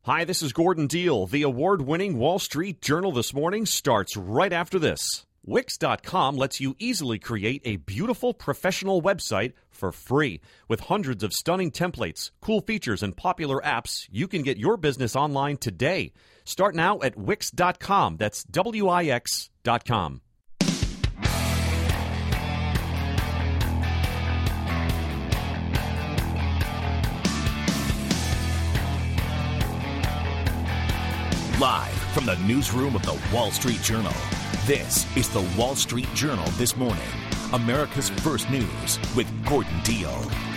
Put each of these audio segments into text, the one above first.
Hi, this is Gordon Deal. The award-winning Wall Street Journal this morning starts right after this. Wix.com lets you easily create a beautiful professional website for free. With hundreds of stunning templates, cool features, and popular apps, you can get your business online today. Start now at Wix.com. That's Wix.com. Live from the newsroom of the Wall Street Journal, this is the Wall Street Journal This Morning, America's first news with Gordon Deal.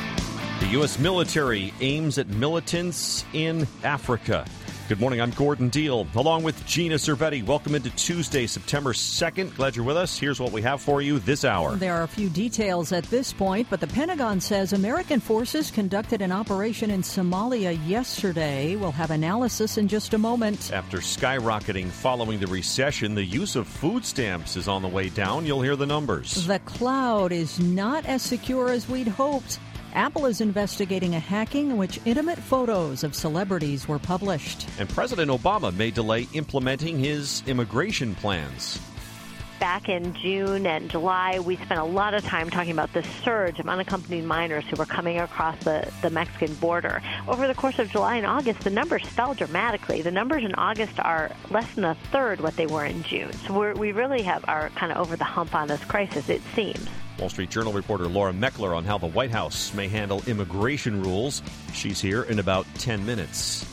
The U.S. military aims at militants in Africa. Good morning, I'm Gordon Deal, along with Gina Cervetti. Welcome into Tuesday, September 2nd. Glad you're with us. Here's what we have for you this hour. There are a few details at this point, but the Pentagon says American forces conducted an operation in Somalia yesterday. We'll have analysis in just a moment. After skyrocketing following the recession, the use of food stamps is on the way down. You'll hear the numbers. The cloud is not as secure as we'd hoped. Apple is investigating a hacking in which intimate photos of celebrities were published. And President Obama may delay implementing his immigration plans. Back in June and July, we spent a lot of time talking about the surge of unaccompanied minors who were coming across the Mexican border. Over the course of July and August, the numbers fell dramatically. The numbers in August are less than a third what they were in June. So we really are kind of over the hump on this crisis, it seems. Wall Street Journal reporter Laura Meckler on how the White House may handle immigration rules. She's here in about 10 minutes.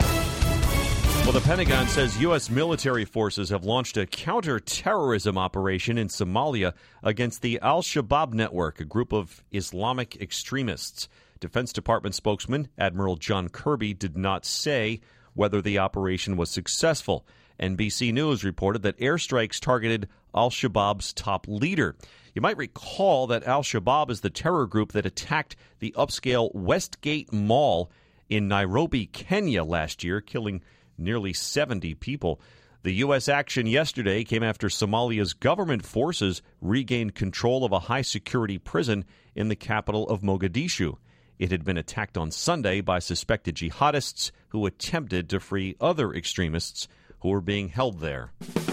Well, the Pentagon says U.S. military forces have launched a counter-terrorism operation in Somalia against the Al-Shabaab network, a group of Islamic extremists. Defense Department spokesman Admiral John Kirby did not say whether the operation was successful. NBC News reported that airstrikes targeted Al-Shabaab's top leader. You might recall that Al-Shabaab is the terror group that attacked the upscale Westgate Mall in Nairobi, Kenya last year, killing nearly 70 people. The U.S. action yesterday came after Somalia's government forces regained control of a high-security prison in the capital of Mogadishu. It had been attacked on Sunday by suspected jihadists who attempted to free other extremists who were being held there.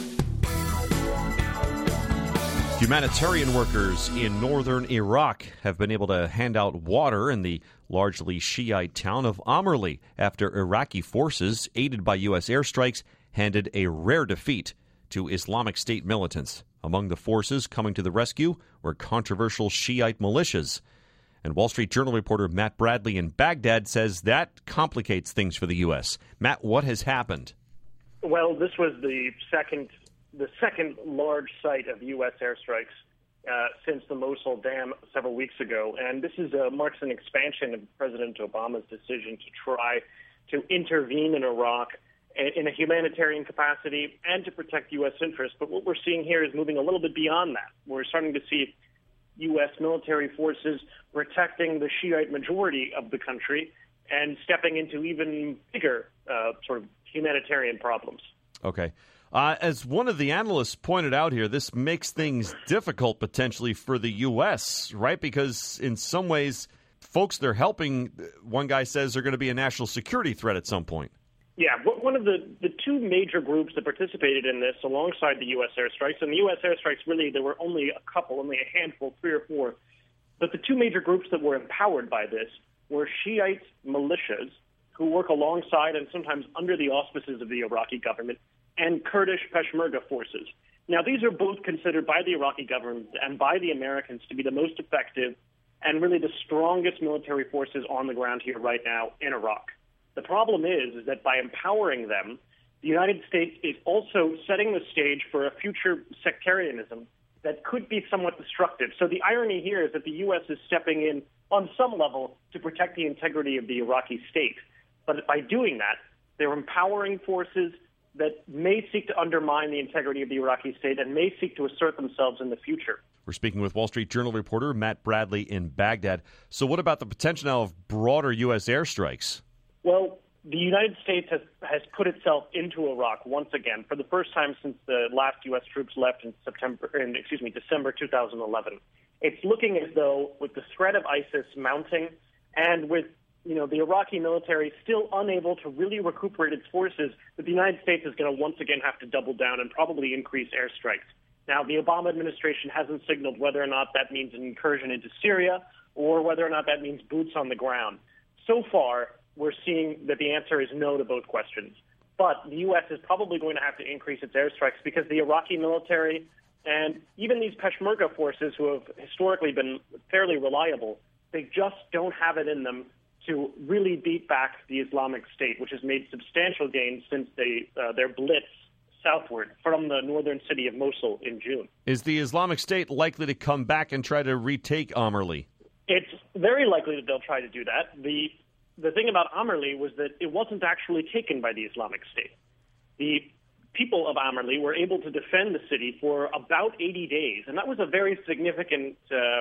Humanitarian workers in northern Iraq have been able to hand out water in the largely Shiite town of Amerli after Iraqi forces, aided by U.S. airstrikes, handed a rare defeat to Islamic State militants. Among the forces coming to the rescue were controversial Shiite militias. And Wall Street Journal reporter Matt Bradley in Baghdad says that complicates things for the U.S. Matt, what has happened? Well, this was the second large site of U.S. airstrikes since the Mosul Dam several weeks ago. And this marks an expansion of President Obama's decision to try to intervene in Iraq in a humanitarian capacity and to protect U.S. interests. But what we're seeing here is moving a little bit beyond that. We're starting to see U.S. military forces protecting the Shiite majority of the country and stepping into even bigger sort of humanitarian problems. Okay. As one of the analysts pointed out here, this makes things difficult potentially for the U.S., right? Because in some ways, folks they're helping, one guy says they're going to be a national security threat at some point. Yeah, one of the two major groups that participated in this alongside the U.S. airstrikes, and the U.S. airstrikes really, there were only a couple, only a handful, 3 or 4, but the two major groups that were empowered by this were Shiite militias who work alongside and sometimes under the auspices of the Iraqi government, and Kurdish Peshmerga forces. Now, these are both considered by the Iraqi government and by the Americans to be the most effective and really the strongest military forces on the ground here right now in Iraq. The problem is that by empowering them, the United States is also setting the stage for a future sectarianism that could be somewhat destructive. So the irony here is that the U.S. is stepping in on some level to protect the integrity of the Iraqi state. But by doing that, they're empowering forces that may seek to undermine the integrity of the Iraqi state and may seek to assert themselves in the future. We're speaking with Wall Street Journal reporter Matt Bradley in Baghdad. So what about the potential now of broader U.S. airstrikes? Well, the United States has put itself into Iraq once again for the first time since the last U.S. troops left in December 2011. It's looking as though with the threat of ISIS mounting and with the Iraqi military still unable to really recuperate its forces, that the United States is going to once again have to double down and probably increase airstrikes. Now, the Obama administration hasn't signaled whether or not that means an incursion into Syria or whether or not that means boots on the ground. So far, we're seeing that the answer is no to both questions. But the U.S. is probably going to have to increase its airstrikes because the Iraqi military and even these Peshmerga forces, who have historically been fairly reliable, they just don't have it in them to really beat back the Islamic State, which has made substantial gains since their blitz southward from the northern city of Mosul in June. Is the Islamic State likely to come back and try to retake Amerli? It's very likely that they'll try to do that. The thing about Amerli was that it wasn't actually taken by the Islamic State. The people of Amerli were able to defend the city for about 80 days, and that was a very significant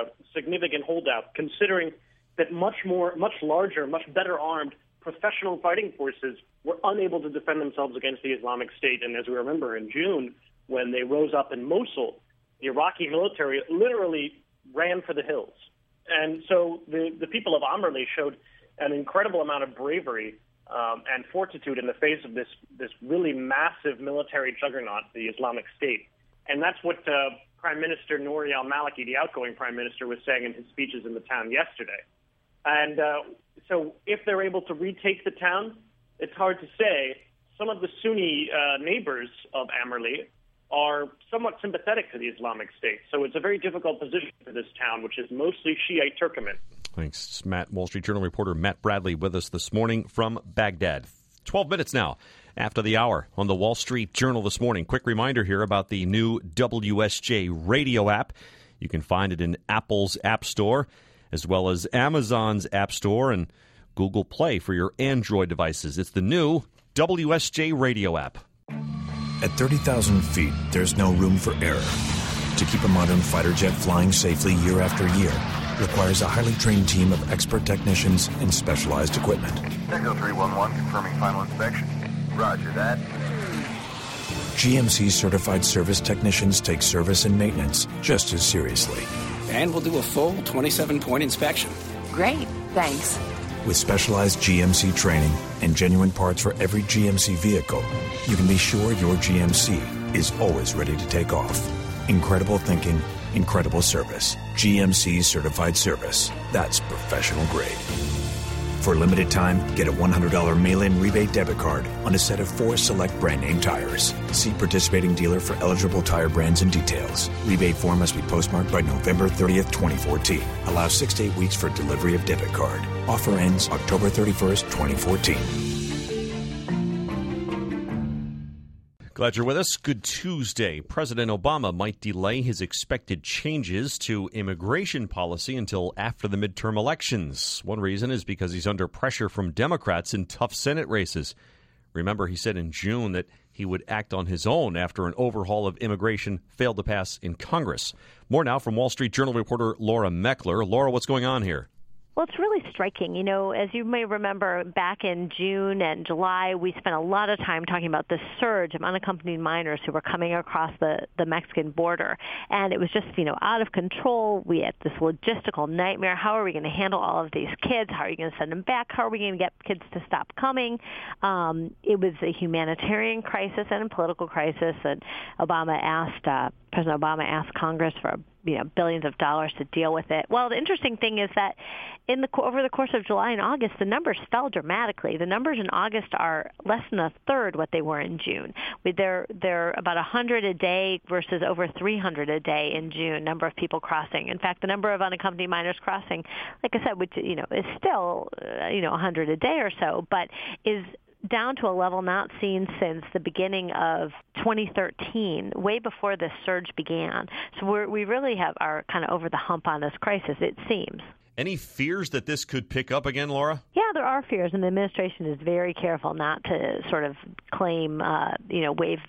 holdout, considering that much larger, much better armed professional fighting forces were unable to defend themselves against the Islamic State. And as we remember, in June, when they rose up in Mosul, the Iraqi military literally ran for the hills. And so the people of Amerli showed an incredible amount of bravery and fortitude in the face of this really massive military juggernaut, the Islamic State. And that's what Prime Minister Nouri al-Maliki, the outgoing prime minister, was saying in his speeches in the town yesterday. And so if they're able to retake the town, it's hard to say. Some of the Sunni neighbors of Amerli are somewhat sympathetic to the Islamic State. So it's a very difficult position for this town, which is mostly Shiite Turkoman. Thanks, Matt. Wall Street Journal reporter Matt Bradley with us this morning from Baghdad. 12 minutes now after the hour on the Wall Street Journal this morning. Quick reminder here about the new WSJ radio app. You can find it in Apple's App Store, as well as Amazon's App Store and Google Play for your Android devices. It's the new WSJ radio app. At 30,000 feet, there's no room for error. To keep a modern fighter jet flying safely year after year requires a highly trained team of expert technicians and specialized equipment. Echo 311 confirming final inspection. Roger that. GMC certified service technicians take service and maintenance just as seriously. And we'll do a full 27-point inspection. Great, thanks. With specialized GMC training and genuine parts for every GMC vehicle, you can be sure your GMC is always ready to take off. Incredible thinking, incredible service. GMC certified service. That's professional grade. For a limited time, get a $100 mail-in rebate debit card on a set of 4 select brand name tires. See participating dealer for eligible tire brands and details. Rebate form must be postmarked by November 30th, 2014. Allow 6 to 8 weeks for delivery of debit card. Offer ends October 31st, 2014. Glad you're with us. Good Tuesday. President Obama might delay his expected changes to immigration policy until after the midterm elections. One reason is because he's under pressure from Democrats in tough Senate races. Remember, he said in June that he would act on his own after an overhaul of immigration failed to pass in Congress. More now from Wall Street Journal reporter Laura Meckler. Laura, what's going on here? Well, it's really striking. You know, as you may remember, back in June and July, we spent a lot of time talking about the surge of unaccompanied minors who were coming across the Mexican border. And it was just, out of control. We had this logistical nightmare. How are we going to handle all of these kids? How are you going to send them back? How are we going to get kids to stop coming? It was a humanitarian crisis and a political crisis. And President Obama asked Congress for billions of dollars to deal with it. Well, the interesting thing is that over the course of July and August, the numbers fell dramatically. The numbers in August are less than a third what they were in June. They're about 100 a day versus over 300 a day in June, number of people crossing. In fact, the number of unaccompanied minors crossing, like I said, which is still 100 a day or so, but is down to a level not seen since the beginning of 2013, way before this surge began. So we really are kind of over the hump on this crisis, it seems. Any fears that this could pick up again, Laura? Yeah, there are fears, and the administration is very careful not to sort of claim, wave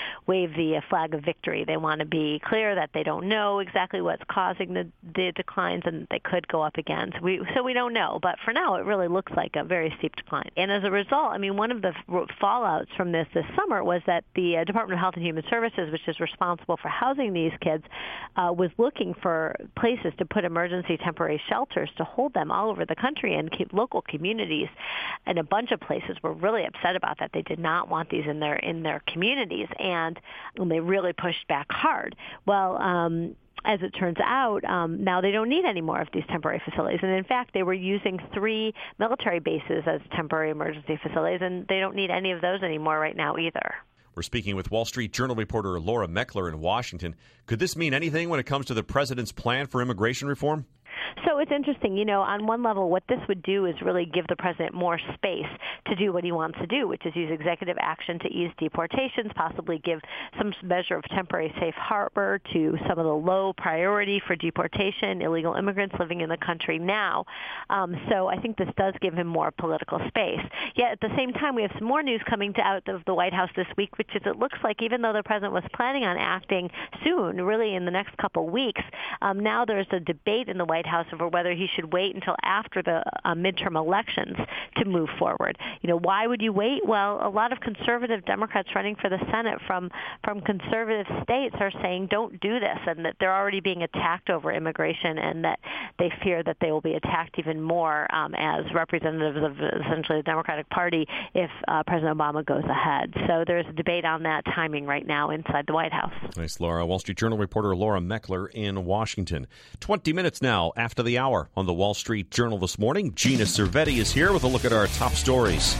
the flag of victory. They want to be clear that they don't know exactly what's causing the declines and they could go up again. So we don't know. But for now, it really looks like a very steep decline. And as a result, one of the fallouts from this summer was that the Department of Health and Human Services, which is responsible for housing these kids, was looking for places to put emergency temporary shelters to hold them all over the country, and local communities and a bunch of places were really upset about that. They did not want these in their communities, and they really pushed back hard. Well, as it turns out, now they don't need any more of these temporary facilities. And in fact, they were using 3 military bases as temporary emergency facilities, and they don't need any of those anymore right now either. We're speaking with Wall Street Journal reporter Laura Meckler in Washington. Could this mean anything when it comes to the president's plan for immigration reform? So it's interesting, on one level, what this would do is really give the president more space to do what he wants to do, which is use executive action to ease deportations, possibly give some measure of temporary safe harbor to some of the low priority for deportation, illegal immigrants living in the country now. So I think this does give him more political space. Yet at the same time, we have some more news coming out of the White House this week, which is it looks like even though the president was planning on acting soon, really in the next couple weeks, now there's a debate in the White House over whether he should wait until after the midterm elections to move forward. Why would you wait? Well, a lot of conservative Democrats running for the Senate from conservative states are saying don't do this, and that they're already being attacked over immigration, and that they fear that they will be attacked even more as representatives of essentially the Democratic Party if President Obama goes ahead. So there's a debate on that timing right now inside the White House. Thanks, Laura. Wall Street Journal reporter Laura Meckler in Washington. 20 minutes now after the hour on the Wall Street Journal this morning. Gina Cervetti is here with a look at our top stories.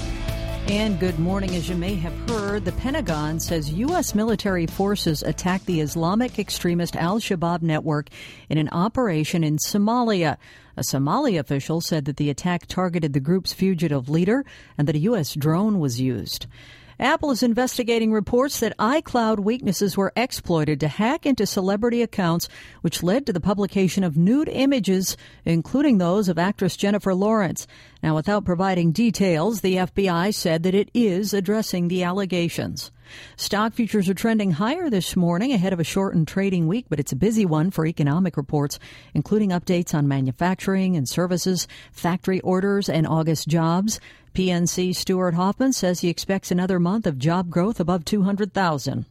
And good morning. As you may have heard, the Pentagon says U.S. military forces attacked the Islamic extremist al-Shabaab network in an operation in Somalia. A Somali official said that the attack targeted the group's fugitive leader and that a U.S. drone was used. Apple is investigating reports that iCloud weaknesses were exploited to hack into celebrity accounts, which led to the publication of nude images, including those of actress Jennifer Lawrence. Now, without providing details, the FBI said that it is addressing the allegations. Stock futures are trending higher this morning ahead of a shortened trading week, but it's a busy one for economic reports, including updates on manufacturing and services, factory orders, and August jobs. PNC Stuart Hoffman says he expects another month of job growth above 200,000.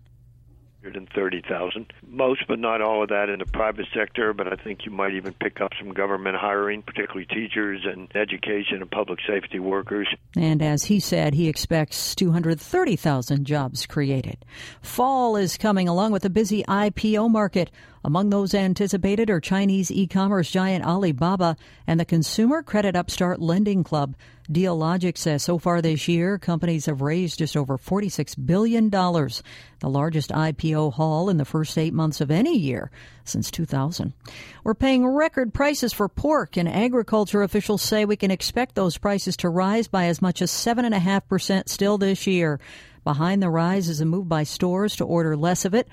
130,000. Most, but not all of that in the private sector, but I think you might even pick up some government hiring, particularly teachers and education and public safety workers. And as he said, he expects 230,000 jobs created. Fall is coming along with a busy IPO market. Among those anticipated are Chinese e-commerce giant Alibaba and the consumer credit upstart Lending Club. Dealogic says so far this year, companies have raised just over $46 billion, the largest IPO haul in the first 8 months of any year since 2000. We're paying record prices for pork, and agriculture officials say we can expect those prices to rise by as much as 7.5% still this year. Behind the rise is a move by stores to order less of it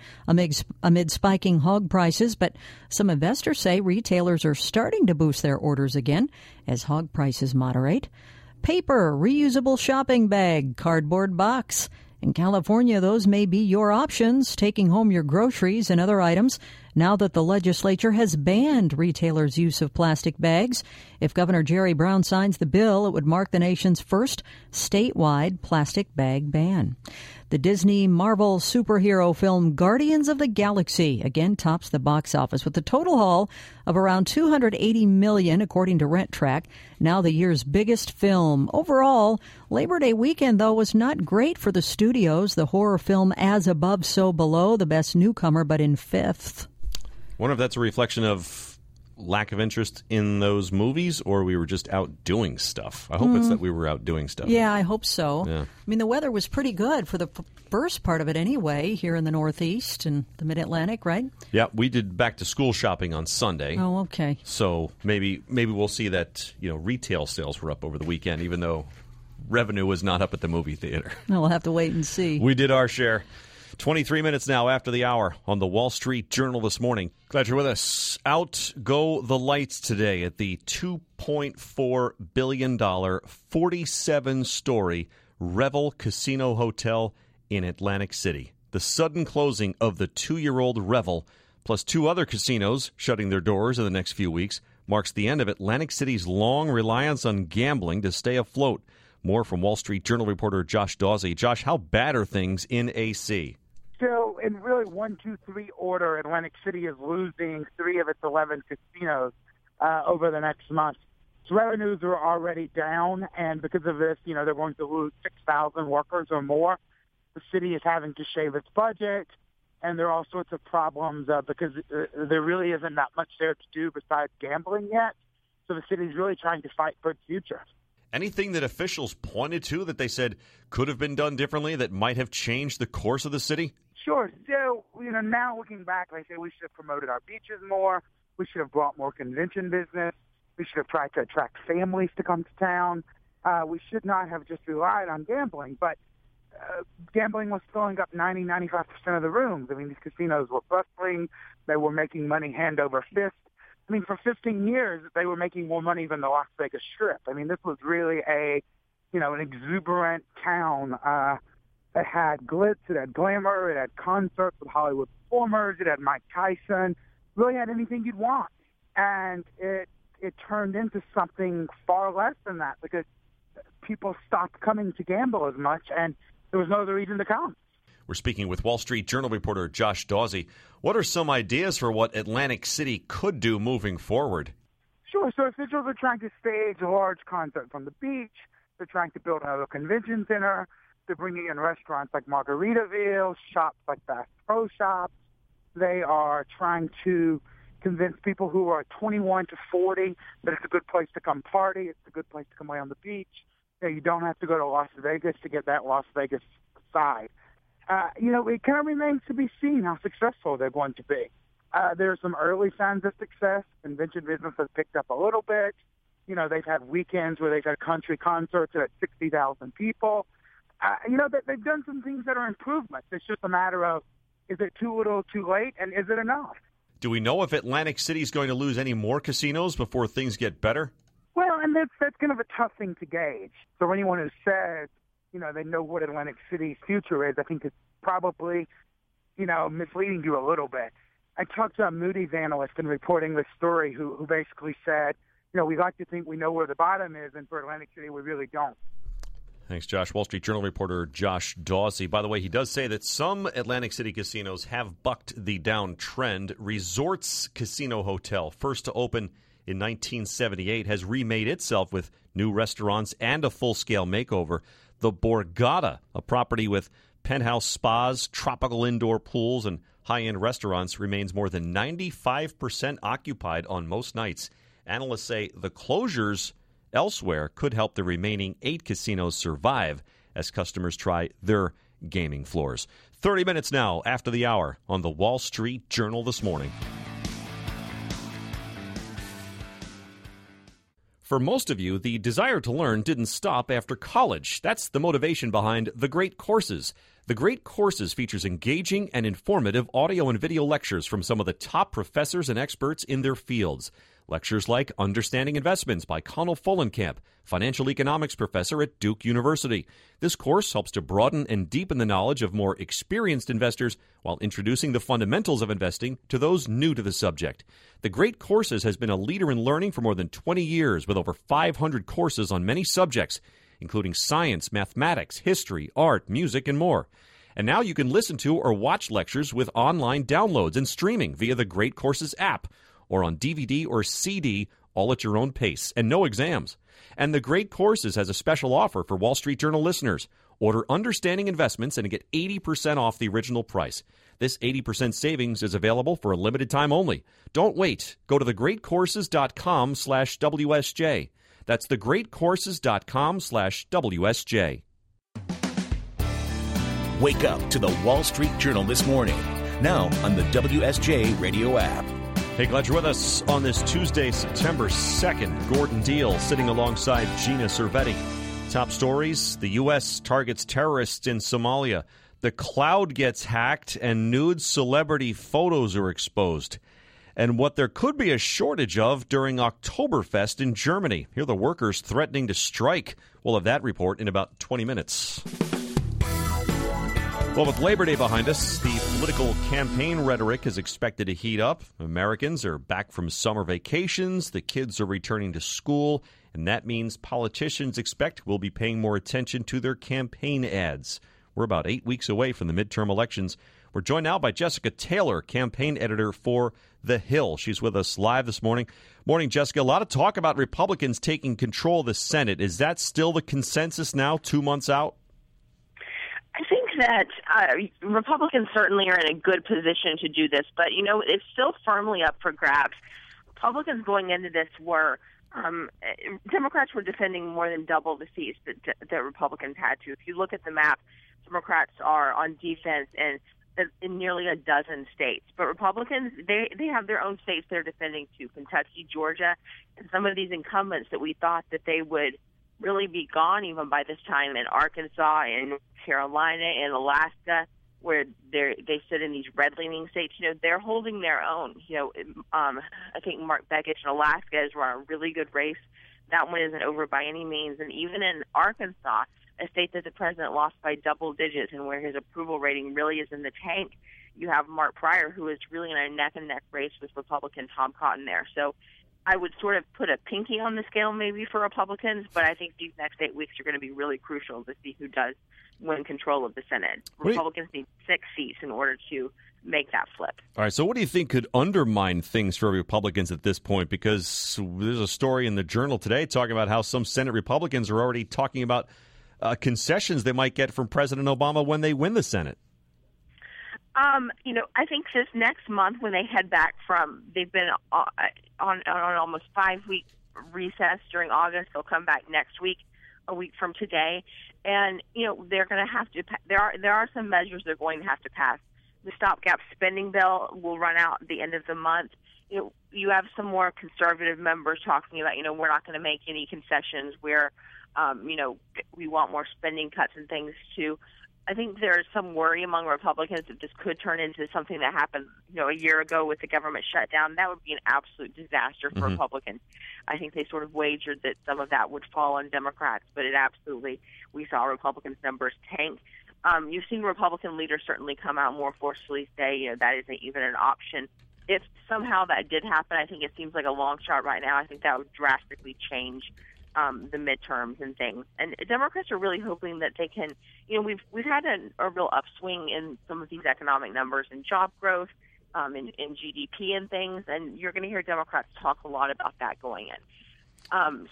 amid spiking hog prices, but some investors say retailers are starting to boost their orders again as hog prices moderate. Paper, reusable shopping bag, cardboard box. In California, those may be your options, taking home your groceries and other items, now that the legislature has banned retailers' use of plastic bags. If Governor Jerry Brown signs the bill, it would mark the nation's first statewide plastic bag ban. The Disney Marvel superhero film Guardians of the Galaxy again tops the box office with a total haul of around $280 million, according to RentTrack, now the year's biggest film. Overall, Labor Day weekend, though, was not great for the studios. The horror film As Above, So Below, the best newcomer, but in fifth. I wonder if that's a reflection of lack of interest in those movies, or we were just out doing stuff. I hope it's that we were out doing stuff. Yeah, I hope so. Yeah. I mean, the weather was pretty good for the first part of it anyway, here in the Northeast and the Mid-Atlantic, right? Yeah, we did back-to-school shopping on Sunday. Oh, okay. So maybe we'll see that retail sales were up over the weekend, even though revenue was not up at the movie theater. We'll have to wait and see. We did our share. 23 minutes now after the hour on the Wall Street Journal this morning. Glad you're with us. Out go the lights today at the $2.4 billion 47-story Revel Casino Hotel in Atlantic City. The sudden closing of the 2-year-old Revel, plus 2 other casinos shutting their doors in the next few weeks, marks the end of Atlantic City's long reliance on gambling to stay afloat. More from Wall Street Journal reporter Josh Dawsey. Josh, how bad are things in AC? So, in really 1, 2, 3 order, Atlantic City is losing 3 of its 11 casinos over the next month. Its revenues are already down, and because of this, they're going to lose 6,000 workers or more. The city is having to shave its budget, and there are all sorts of problems because there really isn't that much there to do besides gambling yet. So the city's really trying to fight for its future. Anything that officials pointed to that they said could have been done differently that might have changed the course of the city? Sure. So, now looking back, they say we should have promoted our beaches more. We should have brought more convention business. We should have tried to attract families to come to town. We should not have just relied on gambling. But gambling was filling up 95% of the rooms. I mean, these casinos were bustling. They were making money hand over fist. I mean, for 15 years, they were making more money than the Las Vegas Strip. I mean, this was really an exuberant town. It had glitz, it had glamour, it had concerts with Hollywood performers, it had Mike Tyson, really had anything you'd want. And it turned into something far less than that because people stopped coming to gamble as much, and there was no other reason to come. We're speaking with Wall Street Journal reporter Josh Dawsey. What are some ideas for what Atlantic City could do moving forward? Sure. So officials are trying to stage a large concert from the beach. They're trying to build another convention center. They're bringing in restaurants like Margaritaville, shops like Bass Pro Shops. They are trying to convince people who are 21 to 40 that it's a good place to come party. It's a good place to come lay on the beach. You don't have to go to Las Vegas to get that Las Vegas side. It kind of remains to be seen how successful they're going to be. There are some early signs of success. Convention business has picked up a little bit. They've had weekends where they've had country concerts at 60,000 people. They've done some things that are improvements. It's just a matter of, is it too little, too late, and is it enough? Do we know if Atlantic City is going to lose any more casinos before things get better? Well, and that's kind of a tough thing to gauge. So anyone who says, they know what Atlantic City's future is, I think it's probably, misleading you a little bit. I talked to a Moody's analyst in reporting this story who basically said, we like to think we know where the bottom is, and for Atlantic City, we really don't. Thanks, Josh. Wall Street Journal reporter Josh Dawsey. By the way, he does say that some Atlantic City casinos have bucked the downtrend. Resorts Casino Hotel, first to open in 1978, has remade itself with new restaurants and a full-scale makeover. The Borgata, a property with penthouse spas, tropical indoor pools, and high-end restaurants, remains more than 95% occupied on most nights. Analysts say the closures elsewhere could help the remaining 8 casinos survive as customers try their gaming floors. 30 minutes now after the hour on the Wall Street Journal this morning. For most of you, the desire to learn didn't stop after college. That's the motivation behind The Great Courses. The Great Courses features engaging and informative audio and video lectures from some of the top professors and experts in their fields. Lectures like Understanding Investments by Connell Follenkamp, financial economics professor at Duke University. This course helps to broaden and deepen the knowledge of more experienced investors while introducing the fundamentals of investing to those new to the subject. The Great Courses has been a leader in learning for more than 20 years with over 500 courses on many subjects, including science, mathematics, history, art, music, and more. And now you can listen to or watch lectures with online downloads and streaming via the Great Courses app or on DVD or CD, all at your own pace, and no exams. And the Great Courses has a special offer for Wall Street Journal listeners. Order Understanding Investments and get 80% off the original price. This 80% savings is available for a limited time only. Don't wait. Go to thegreatcourses.com/WSJ. That's thegreatcourses.com/WSJ. Wake up to the Wall Street Journal this morning. Now on the WSJ radio app. Hey, glad you're with us on this Tuesday, September 2nd. Gordon Deal sitting alongside Gina Cervetti. Top stories: the U.S. targets terrorists in Somalia. The cloud gets hacked and nude celebrity photos are exposed. and what there could be a shortage of during Oktoberfest in Germany. Here are the workers threatening to strike. We'll have that report in about 20 minutes. Well, with Labor Day behind us, the political campaign rhetoric is expected to heat up. Americans are back from summer vacations. The kids are returning to school. And that means politicians expect we'll be paying more attention to their campaign ads. We're about 8 weeks away from the midterm elections. We're joined now by Jessica Taylor, campaign editor for The Hill. She's with us live this morning. Morning, Jessica. A lot of talk about Republicans taking control of the Senate. Is that still the consensus now, 2 months out? I think that Republicans certainly are in a good position to do this, but, it's still firmly up for grabs. Republicans going into this were Democrats were defending more than double the seats that Republicans had to. If you look at the map, Democrats are on defense in nearly a dozen states. But Republicans, they have their own states they're defending too, Kentucky, Georgia, and some of these incumbents that we thought that they would really be gone even by this time in Arkansas and North Carolina and Alaska, where they sit in these red-leaning states. They're holding their own. I think Mark Begich in Alaska has run a really good race. That one isn't over by any means. And even in Arkansas, a state that the president lost by double digits and where his approval rating really is in the tank, you have Mark Pryor, who is really in a neck-and-neck race with Republican Tom Cotton there. So I would sort of put a pinky on the scale maybe for Republicans, but I think these next 8 weeks are going to be really crucial to see who does win control of the Senate. Republicans need 6 seats in order to make that flip. All right, so what do you think could undermine things for Republicans at this point? Because there's a story in the Journal today talking about how some Senate Republicans are already talking about concessions they might get from President Obama when they win the Senate. I think this next month when they head back they've been on almost 5-week recess during August. They'll come back next week, a week from today. And, they're going to have to, there are some measures they're going to have to pass. The stopgap spending bill will run out at the end of the month. You have some more conservative members talking about, we're not going to make any concessions where, we want more spending cuts and things too. I think there's some worry among Republicans that this could turn into something that happened, a year ago with the government shutdown. That would be an absolute disaster for Republicans. I think they sort of wagered that some of that would fall on Democrats, but we saw Republicans' numbers tank. You've seen Republican leaders certainly come out more forcefully say, that isn't even an option. If somehow that did happen, I think it seems like a long shot right now. I think that would drastically change the midterms and things. And Democrats are really hoping that they can, we've had a real upswing in some of these economic numbers and job growth, in GDP and things, and you're going to hear Democrats talk a lot about that going in.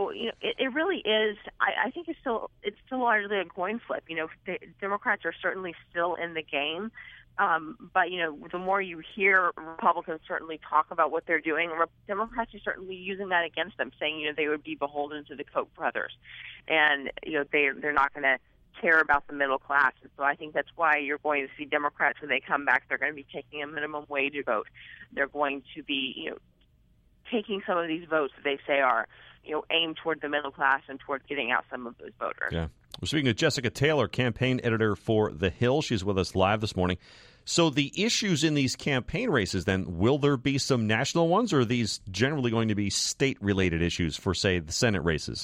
It really is, I think it's still largely a coin flip. The Democrats are certainly still in the game. But, the more you hear Republicans certainly talk about what they're doing, Democrats are certainly using that against them, saying, they would be beholden to the Koch brothers. And, they're not going to care about the middle class. And so I think that's why you're going to see Democrats, when they come back, they're going to be taking a minimum wage vote. They're going to be, taking some of these votes that they say are, aimed toward the middle class and toward getting out some of those voters. Yeah. We're speaking to Jessica Taylor, campaign editor for The Hill. She's with us live this morning. So the issues in these campaign races, then, will there be some national ones, or are these generally going to be state-related issues for, say, the Senate races?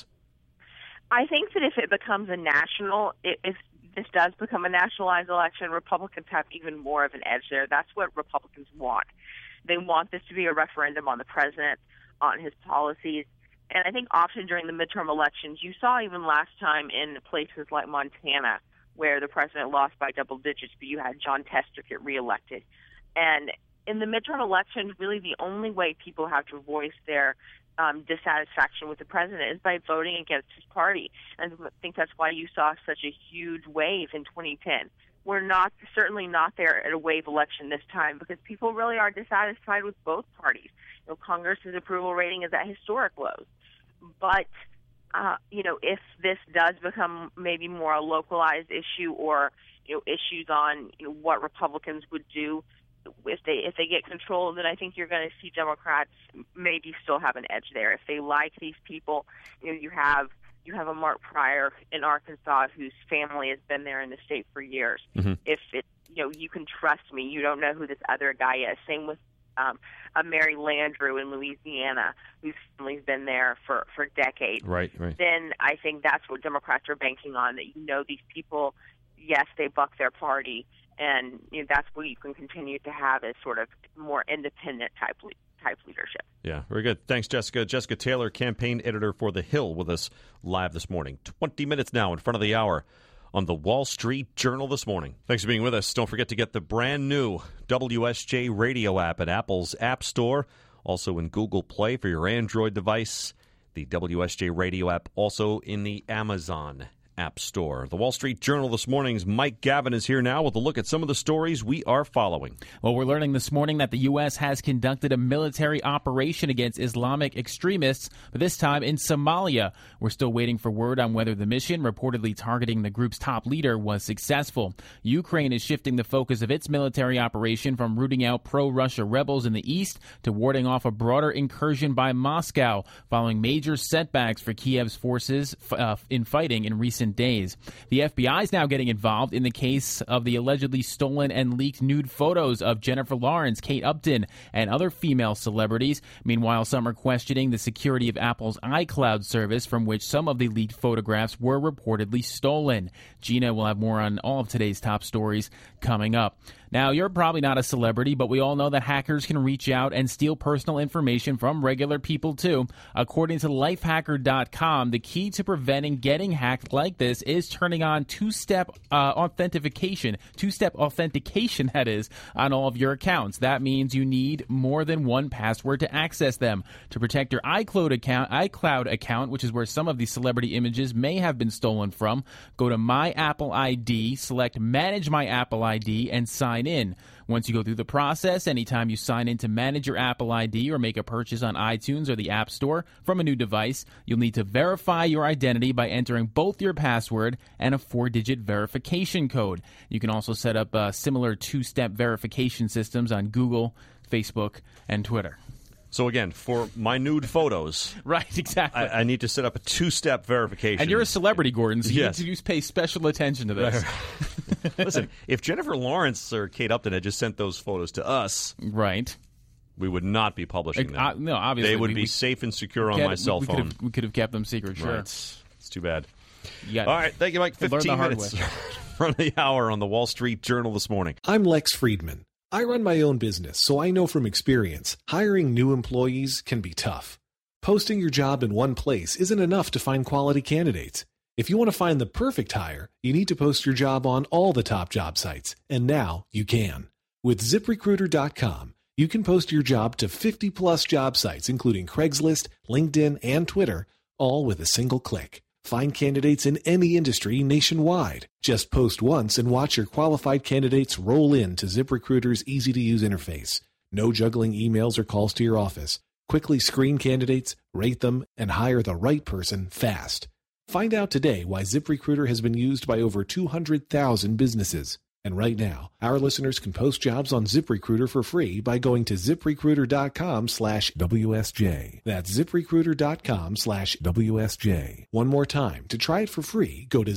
I think that if it becomes a national, if this does become a nationalized election, Republicans have even more of an edge there. That's what Republicans want. They want this to be a referendum on the president, on his policies. And I think often during the midterm elections, you saw even last time in places like Montana, where the president lost by double digits, but you had Jon Tester get reelected. And in the midterm elections, really the only way people have to voice their dissatisfaction with the president is by voting against his party. And I think that's why you saw such a huge wave in 2010. We're certainly not there at a wave election this time because people really are dissatisfied with both parties. Congress's approval rating is at historic lows. But if this does become maybe more a localized issue or, issues on what Republicans would do if they get control, then I think you're going to see Democrats maybe still have an edge there. If they like these people, you have a Mark Pryor in Arkansas whose family has been there in the state for years. Mm-hmm. If it, you can trust me, you don't know who this other guy is. Same with a Mary Landrieu in Louisiana, whose family's been there for decades. Right. Then I think that's what Democrats are banking on, that these people, yes, they buck their party, and that's what you can continue to have as sort of more independent type leadership. Yeah, very good. Thanks, Jessica. Jessica Taylor, campaign editor for The Hill, with us live this morning. 20 minutes now in front of the hour on the Wall Street Journal this morning. Thanks for being with us. Don't forget to get the brand new WSJ radio app at Apple's App Store, also in Google Play for your Android device. The WSJ radio app also in the Amazon App Store. The Wall Street Journal this morning's Mike Gavin is here now with a look at some of the stories we are following. Well, we're learning this morning that the U.S. has conducted a military operation against Islamic extremists, but this time in Somalia. We're still waiting for word on whether the mission, reportedly targeting the group's top leader, was successful. Ukraine is shifting the focus of its military operation from rooting out pro-Russia rebels in the east to warding off a broader incursion by Moscow, following major setbacks for Kiev's forces in fighting in recent days. The FBI is now getting involved in the case of the allegedly stolen and leaked nude photos of Jennifer Lawrence, Kate Upton, and other female celebrities. Meanwhile, some are questioning the security of Apple's iCloud service, from which some of the leaked photographs were reportedly stolen. Gina will have more on all of today's top stories coming up. Now, you're probably not a celebrity, but we all know that hackers can reach out and steal personal information from regular people, too. According to lifehacker.com, the key to preventing getting hacked like this is turning on two-step authentication, that is, on all of your accounts. That means you need more than one password to access them. To protect your iCloud account, which is where some of these celebrity images may have been stolen from, go to My Apple ID, select Manage My Apple ID, and sign in. Once you go through the process, anytime you sign in to manage your Apple ID or make a purchase on iTunes or the App Store from a new device, you'll need to verify your identity by entering both your password and a 4-digit verification code. You can also set up similar two-step verification systems on Google, Facebook, and Twitter. So again, for my nude photos, right, exactly, I need to set up a two-step verification. And you're a celebrity, Gordon, so yes. You need to pay special attention to this. Listen, if Jennifer Lawrence or Kate Upton had just sent those photos to us, right, we would not be publishing them. No, obviously. They would be safe and secure on my cell phone. We could have kept them secret, sure. Right. It's too bad. All right, thank you, Mike. 15 minutes from the hour on the Wall Street Journal this morning. I'm Lex Friedman. I run my own business, so I know from experience, hiring new employees can be tough. Posting your job in one place isn't enough to find quality candidates. If you want to find the perfect hire, you need to post your job on all the top job sites, and now you can. With ZipRecruiter.com, you can post your job to 50-plus job sites, including Craigslist, LinkedIn, and Twitter, all with a single click. Find candidates in any industry nationwide. Just post once and watch your qualified candidates roll in to ZipRecruiter's easy-to-use interface. No juggling emails or calls to your office. Quickly screen candidates, rate them, and hire the right person fast. Find out today why ZipRecruiter has been used by over 200,000 businesses. And right now, our listeners can post jobs on ZipRecruiter for free by going to ZipRecruiter.com/WSJ. That's ZipRecruiter.com/WSJ. One more time, to try it for free, go to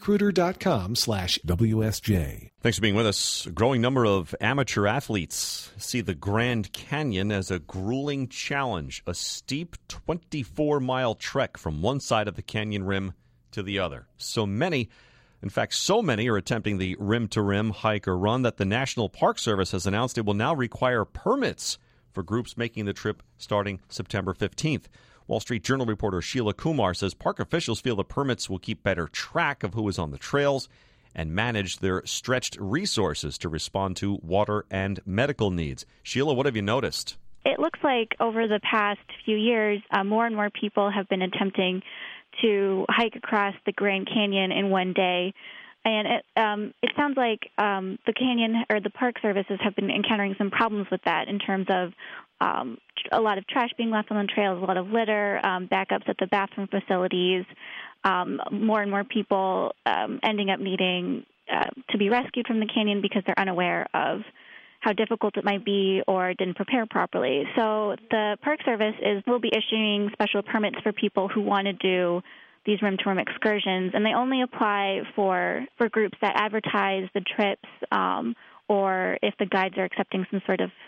ZipRecruiter.com/WSJ. Thanks for being with us. A growing number of amateur athletes see the Grand Canyon as a grueling challenge, a steep 24-mile trek from one side of the canyon rim to the other. So many are attempting the rim-to-rim hike or run that the National Park Service has announced it will now require permits for groups making the trip starting September 15th. Wall Street Journal reporter Sheila Kumar says park officials feel the permits will keep better track of who is on the trails and manage their stretched resources to respond to water and medical needs. Sheila, what have you noticed? It looks like over the past few years, more and more people have been attempting to hike across the Grand Canyon in one day. And it sounds like the canyon or the Park Services have been encountering some problems with that in terms of a lot of trash being left on the trails, a lot of litter, backups at the bathroom facilities, more and more people ending up needing to be rescued from the canyon because they're unaware of how difficult it might be or didn't prepare properly. So the Park Service will be issuing special permits for people who want to do these rim-to-rim excursions, and they only apply for groups that advertise the trips or if the guides are accepting some sort of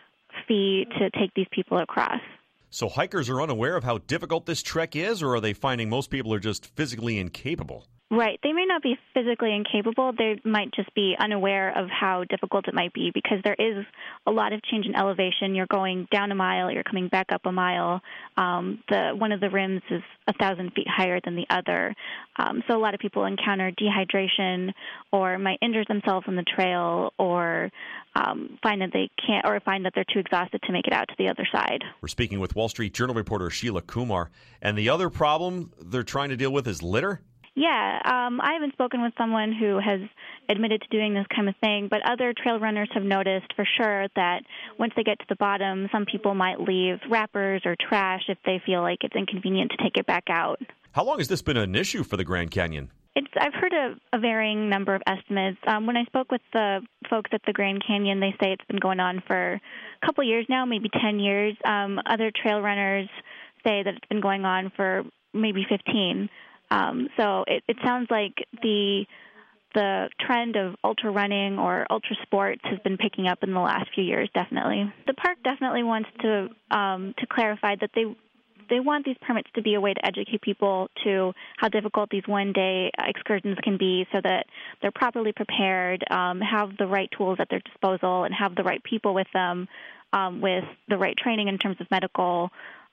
fee to take these people across. So hikers are unaware of how difficult this trek is, or are they finding most people are just physically incapable? Right. They may not be physically incapable. They might just be unaware of how difficult it might be because there is a lot of change in elevation. You're going down a mile, you're coming back up a mile. One of the rims is 1,000 feet higher than the other. So a lot of people encounter dehydration or might injure themselves on the trail or find that they can't or find that they're too exhausted to make it out to the other side. We're speaking with Wall Street Journal reporter Sheila Kumar. And the other problem they're trying to deal with is litter? Yeah, I haven't spoken with someone who has admitted to doing this kind of thing, but other trail runners have noticed for sure that once they get to the bottom, some people might leave wrappers or trash if they feel like it's inconvenient to take it back out. How long has this been an issue for the Grand Canyon? I've heard a varying number of estimates. When I spoke with the folks at the Grand Canyon, they say it's been going on for a couple years now, maybe 10 years. Other trail runners say that it's been going on for maybe 15. So it sounds like the trend of ultra running or ultra sports has been picking up in the last few years, definitely. The park definitely wants to clarify that they want these permits to be a way to educate people to how difficult these one-day excursions can be so that they're properly prepared, have the right tools at their disposal, and have the right people with them with the right training in terms of medical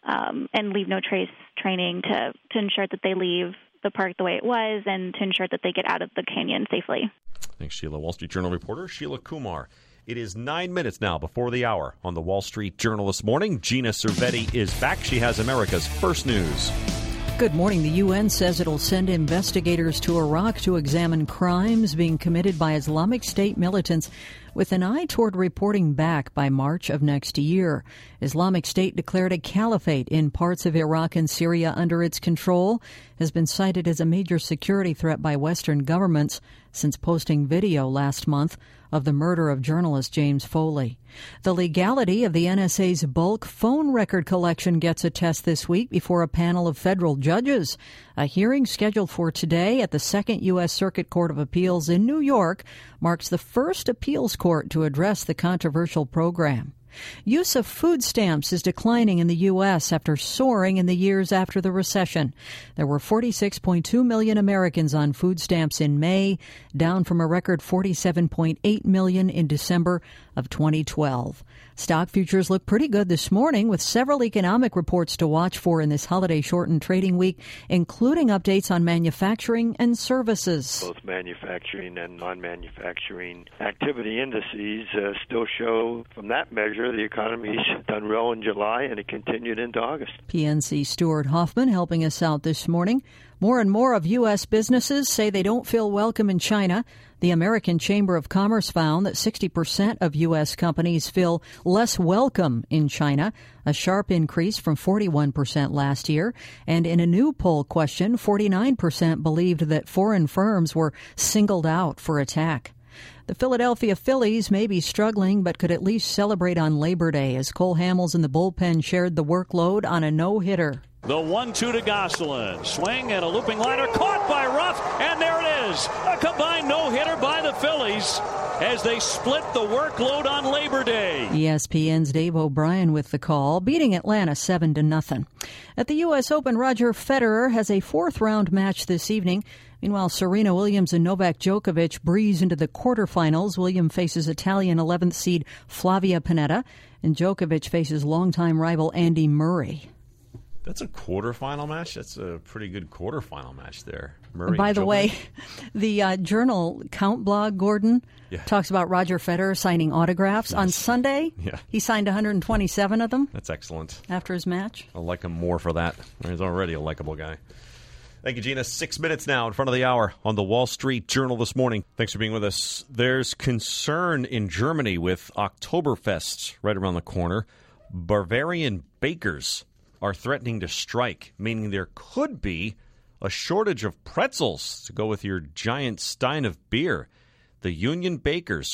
and leave no trace training to ensure that they leave the park the way it was and to ensure that they get out of the canyon safely. Thanks, Sheila. Wall Street Journal reporter Sheila Kumar. It is 9 minutes now before the hour on the Wall Street Journal this morning. Gina Cervetti is back. She has America's first news. Good morning. The UN says it'll send investigators to Iraq to examine crimes being committed by Islamic State militants with an eye toward reporting back by March of next year. Islamic State declared a caliphate in parts of Iraq and Syria under its control, has been cited as a major security threat by Western governments since posting video last month of the murder of journalist James Foley. The legality of the NSA's bulk phone record collection gets a test this week before a panel of federal judges. A hearing scheduled for today at the Second U.S. Circuit Court of Appeals in New York marks the first appeals court to address the controversial program. Use of food stamps is declining in the U.S. after soaring in the years after the recession. There were 46.2 million Americans on food stamps in May, down from a record 47.8 million in December of 2012. Stock futures look pretty good this morning, with several economic reports to watch for in this holiday-shortened trading week, including updates on manufacturing and services. Both manufacturing and non-manufacturing activity indices still show, from that measure, the economy's done well in July, and it continued into August. PNC Stuart Hoffman helping us out this morning. More and more of U.S. businesses say they don't feel welcome in China. The American Chamber of Commerce found that 60% of U.S. companies feel less welcome in China, a sharp increase from 41% last year. And in a new poll question, 49% believed that foreign firms were singled out for attack. The Philadelphia Phillies may be struggling, but could at least celebrate on Labor Day as Cole Hamels in the bullpen shared the workload on a no-hitter. The 1-2 to Gosselin. Swing and a looping liner caught by Ruff, and there it is. A combined no-hitter by the Phillies as they split the workload on Labor Day. ESPN's Dave O'Brien with the call, beating Atlanta 7-0. At the U.S. Open, Roger Federer has a fourth-round match this evening. Meanwhile, Serena Williams and Novak Djokovic breeze into the quarterfinals. Williams faces Italian 11th seed Flavia Pennetta, and Djokovic faces longtime rival Andy Murray. That's a quarterfinal match? That's a pretty good quarterfinal match there. Murray. By the way, the Journal Count blog, Gordon, talks about Roger Federer signing autographs. Nice. On Sunday, he signed 127 of them. That's excellent. After his match. I like him more for that. He's already a likable guy. Thank you, Gina. 6 minutes now in front of the hour on the Wall Street Journal this morning. Thanks for being with us. There's concern in Germany with Oktoberfest right around the corner. Bavarian bakers are threatening to strike, meaning there could be a shortage of pretzels to go with your giant stein of beer. The union bakers,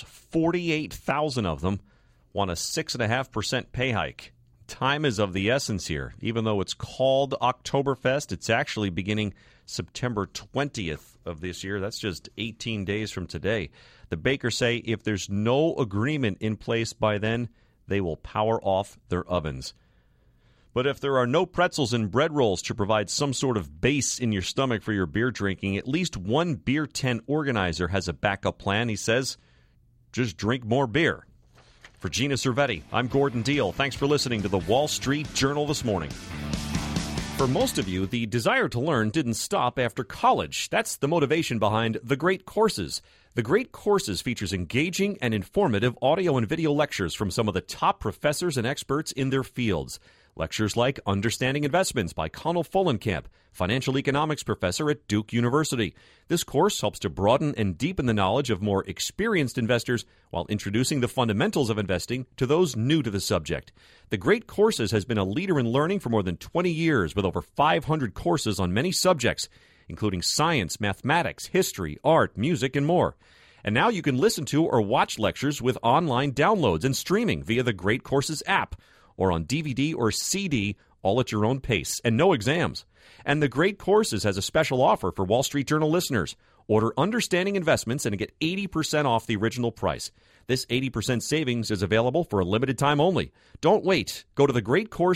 48,000 of them, want a 6.5% pay hike. Time is of the essence here. Even though it's called Oktoberfest, it's actually beginning September 20th of this year. That's just 18 days from today. The bakers say if there's no agreement in place by then, they will power off their ovens. But if there are no pretzels and bread rolls to provide some sort of base in your stomach for your beer drinking, at least one beer tent organizer has a backup plan. He says, just drink more beer. For Gina Cervetti, I'm Gordon Deal. Thanks for listening to the Wall Street Journal this morning. For most of you, the desire to learn didn't stop after college. That's the motivation behind The Great Courses. The Great Courses features engaging and informative audio and video lectures from some of the top professors and experts in their fields. Lectures like Understanding Investments by Connell Follenkamp, financial economics professor at Duke University. This course helps to broaden and deepen the knowledge of more experienced investors while introducing the fundamentals of investing to those new to the subject. The Great Courses has been a leader in learning for more than 20 years with over 500 courses on many subjects, including science, mathematics, history, art, music, and more. And now you can listen to or watch lectures with online downloads and streaming via the Great Courses app, or on DVD or CD, all at your own pace, and no exams. And The Great Courses has a special offer for Wall Street Journal listeners. Order Understanding Investments and get 80% off the original price. This 80% savings is available for a limited time only. Don't wait. Go to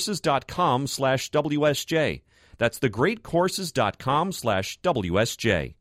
thegreatcourses.com/WSJ. That's thegreatcourses.com/WSJ.